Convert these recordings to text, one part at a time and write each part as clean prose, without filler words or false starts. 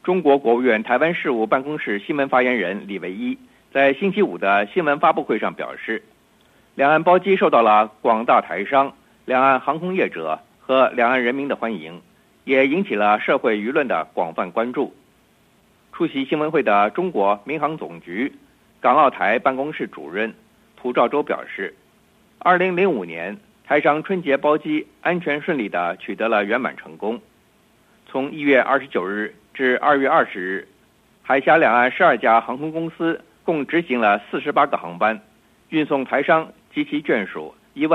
中国国务院台湾事务办公室新闻发言人李维一在星期五的新闻发布会上表示，两岸包机受到了广大台商、两岸航空业者和两岸人民的欢迎，也引起了社会舆论的广泛关注。出席新闻会的中国民航总局港澳台办公室主任涂兆洲表示，2005年台商春节包机安全顺利地取得了圆满成功。从1月29日至2月20日，海峡两岸12家航空公司共执行了48个航班，运送台商及其眷属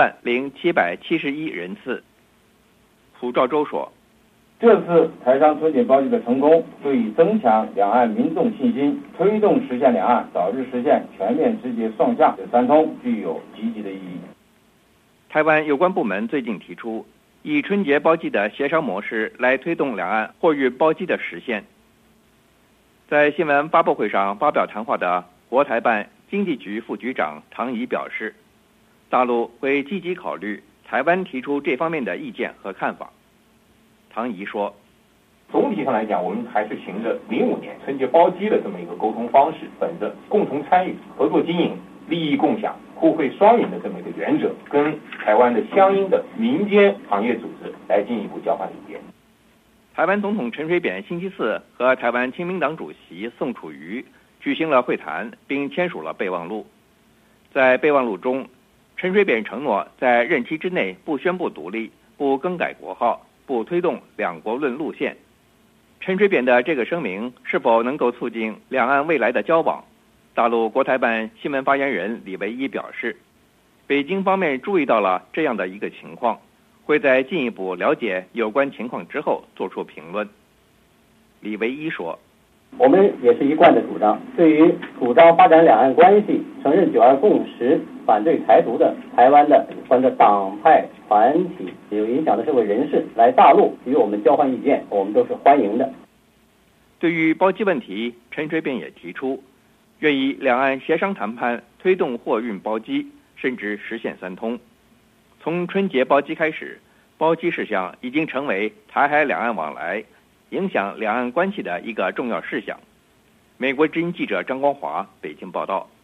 10771人次。涂兆洲说， 这次台商春节包机的成功，对于增强两岸民众信心，推动实现两岸早日实现全面直接双向的三通，具有积极的意义。 台湾有关部门最近提出，以春节包机的协商模式来推动两岸货运包机的实现。在新闻发布会上发表谈话的国台办经济局副局长唐仪表示，大陆会积极考虑台湾提出这方面的意见和看法。唐仪说， 总体上来讲，我们还是循着05年春节包机的这么一个沟通方式，本着共同参与、合作经营、利益共享、互惠双赢的这么一个原则，跟台湾的相应的民间行业组织来进一步交换意见。 台湾总统陈水扁星期四和台湾亲民党主席宋楚瑜举行了会谈，并签署了备忘录。在备忘录中，陈水扁承诺在任期之内不宣布独立、不更改国号、不推动两国论路线。陈水扁的这个声明是否能够促进两岸未来的交往？大陆国台办新闻发言人李维一表示，北京方面注意到了这样的一个情况，会在进一步了解有关情况之后做出评论。李维一说， 我们也是一贯的主张，对于主张发展两岸关系、承认九二共识、反对台独的台湾的关着党派、团体有影响的社会人士来大陆与我们交换意见，我们都是欢迎的。 对于包机问题，陈水扁也提出，愿意两岸协商谈判推动货运包机，甚至实现三通。从春节包机开始，包机事项已经成为台海两岸往来、影响两岸关系的一个重要事项。美国之音记者张光华北京报道。